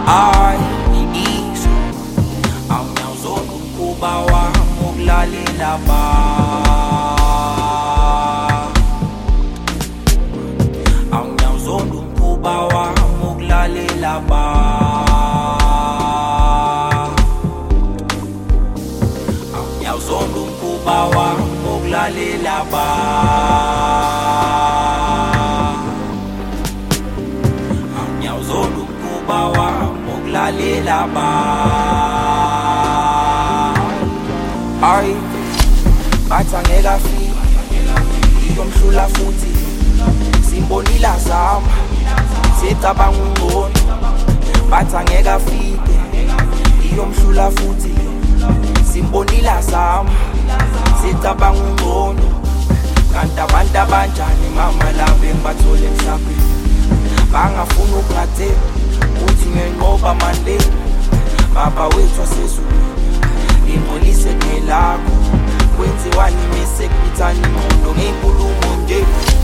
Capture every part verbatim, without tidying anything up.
Ay, iiso ang nyawzon umkhuba wami ukulalela ba. Ang nyawzon umkhuba wami ukulalela ba. Ang nyawzon umkhuba wami ukulalela ba. Ang nyawzon umkhuba wami ukulalela ba. Ay, bathi angeke afike, iyomhlula futhi simbonile azama, sicabanga ungcono. Bathi angeke afike, iyomhlula futhi simbonile azama, sicabanga ungcono. Kanti abantu abanjani mama labo engibathole emhlabeni, bangafuna ukungathembi uthi ngenqoba manje. Baba wethu wasezulu ngingcolise ngelakho, kwenziwani mise kuthani imondo ngey'nkulumo nje.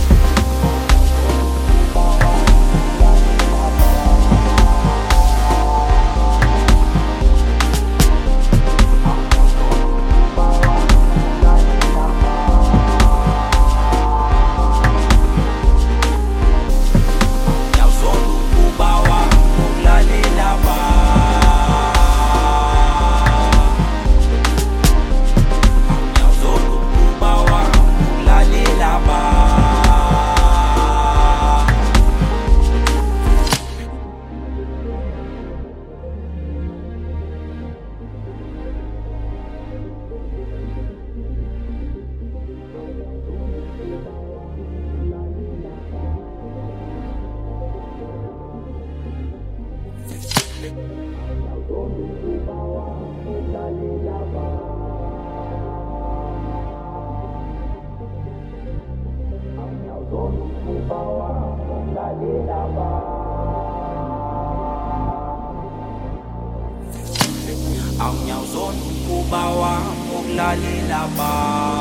Ang nyawzon umkhuba wami ukulalela ba.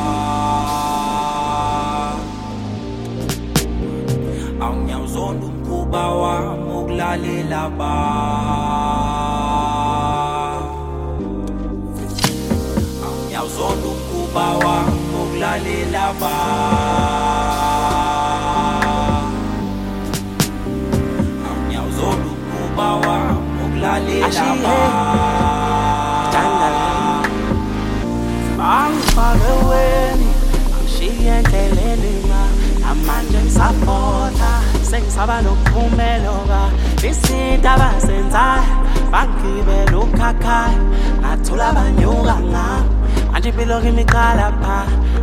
Ang nyawzon umkhuba wami ukulalela ba. Ang nyawzon umkhuba wami ukulalela ba. Ang nyawzon umkhuba wami ukulalela ba. Angifakweni angishiye endleleni ma, namanje ngisapota sengisaba nokuphumeloka. Izinto abazenzayo bangigibela ukhakhayo, ngathula banyuka ngami, manje impilo kimi iqala pha.